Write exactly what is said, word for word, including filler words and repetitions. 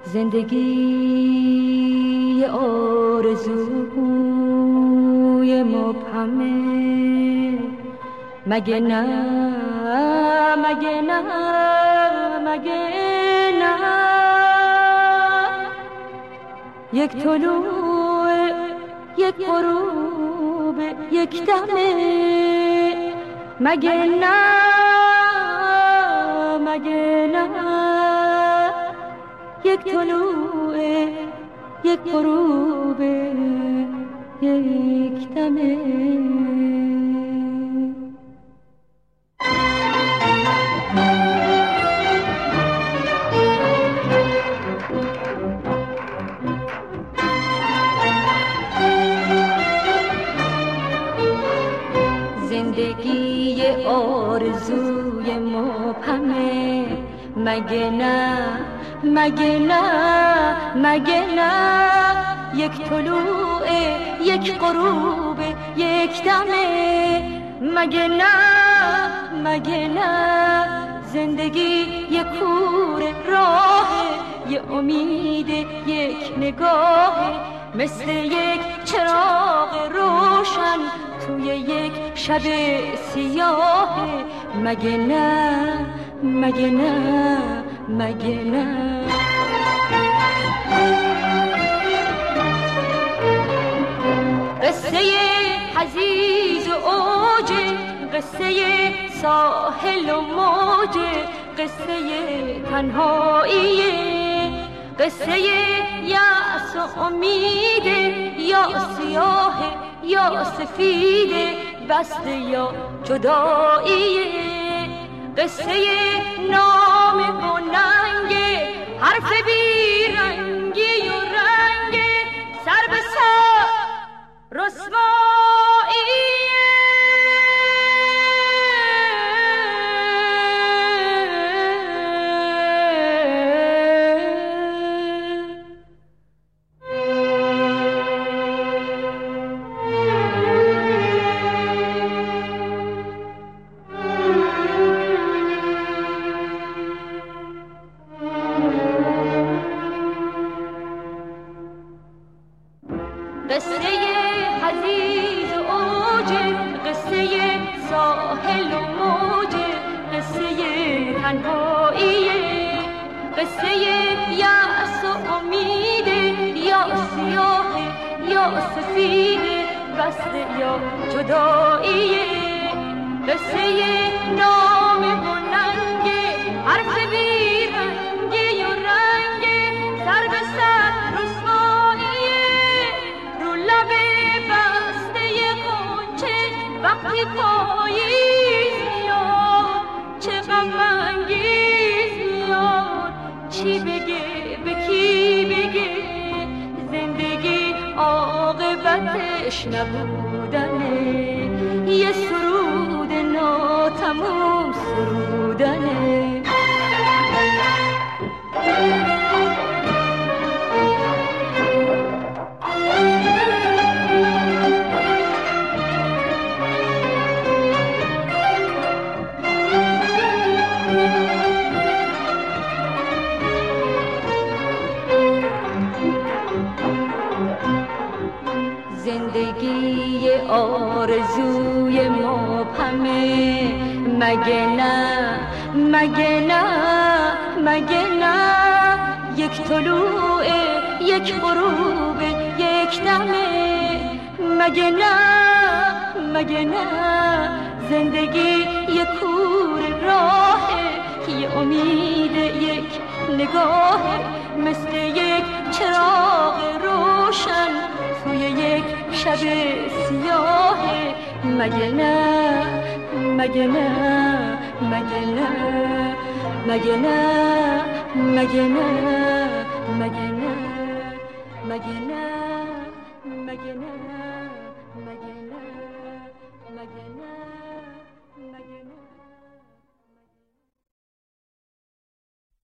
زندگی آرزوی مبهمه، مگه نه مگه نه مگه نه یک طلوع یک غروب یک دمه، مگه نه مگه نه یک طلوع یک غروب یک دمه. زندگی آرزوی مبهمه، مگه نه مگه نه مگه نه یک طلوع یک غروب یک دمه، مگه نه مگه نه زندگی یک کوره راه، یه امید یک نگاه، مثل یک چراغ روشن توی یک شب سیاه، مگه نه مگه نه مگه نه قصه حزیز و اوج، قصه ساحل و موج، قصه تنهایی، قصه یأس و امید، یا سیاه یا سفید، بسته یا جدایی، قصه نام و ننگ، حرف بی رنگی و رنگ، سر به سر رسوایی. قصه حزیز و اوج، قصه ساحل و موج، قصه تنهایی، قصه یأس و امید، یا سیاه یا سفید، بسته یا جدایی، قصه نام و ننگ، حرف بی رنگی و رنگ، سر به سر رسوایی، رو لب بسته غنچه وقتی پاییز میاد، چه غم انگیز میاد، چی بگه به کی بگه، زندگی عاقبتش نبودنه، یه سرود ناتموم سرودنه. زندگی آرزوی مبهمه، مگه نه مگه نه مگه نه یک طلوع یک غروب یک دمه، مگه نه مگه نه زندگی یک کوره راه، یه امید یک نگاه، مثل یک چراغ روشن توی یک شب سیاه، مگه نه مگه نه مگه نه مگه نه مگه نه مگه نه مگه نه مگه نه